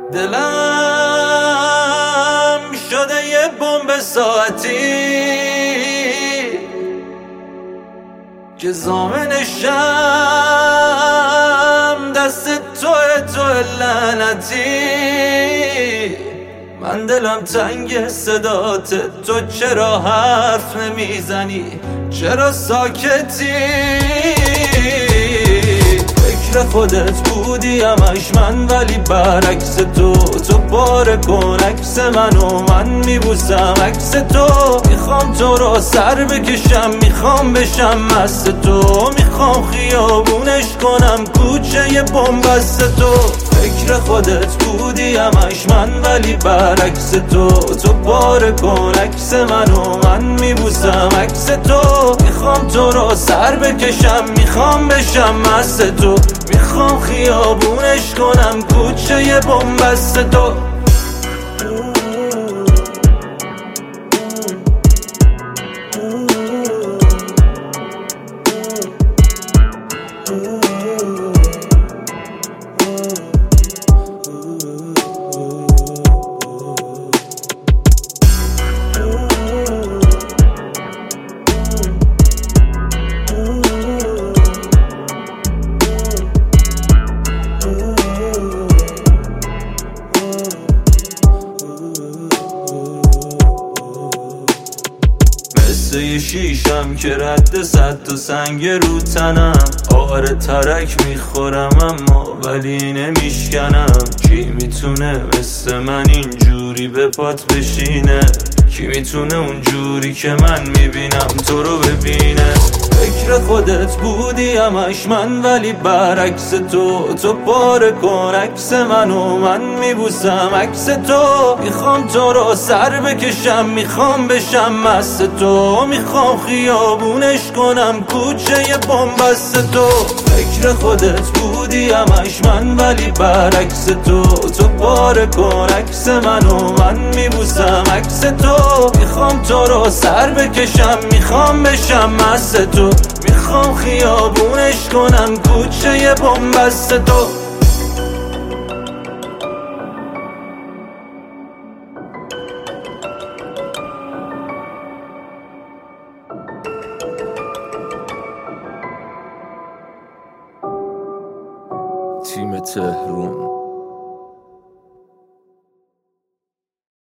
دلم شده یه بمب ساعتی که زامنشم دست تو لعنتی. من دلم تنگ صدات، تو چرا حرف نمیزنی؟ چرا ساکتی؟ فکر خودت بودی همش من، ولی برعکس تو پاره کن عکس منو، من میبوسم عکس تو. میخوام تو رو سر بکشم، میخوام بشم مست تو، میخوام خیابونش کنم کوچه بنبست تو. فکر خودت بودی همش من، ولی برعکس تو پاره کن عکس منو، من میبوسم عکس تو. میخوام تو رو سر بکشم، میخوام بشم مست تو، میخوام خیابونش کنم کوچه بنبست تو. مثل یه شیشم که رد صد تا سنگ رو تنم. آره ترک میخورم اما ولی نمیشکنم. کی میتونه مثل من اینجوری به پات بشینه؟ کی میتونه اونجوری که من میبینم تو رو ببینه؟ فکر خودت بودی همش من، ولی برعکس تو پاره کن عکس منو، من میبوسم عکس تو. میخوام تو رو سر بکشم، میخوام بشم مست تو، میخوام خیابونش کنم کوچه بنبست تو. فکر خودت بودی همش من، ولی برعکس تو پاره کن عکس منو، من میبوسم عکس تو. میخوام تو رو سر بکشم، میخوام بشم مست تو، میخوام خیابونش کنم کوچه بنبست تو. تیم تهرون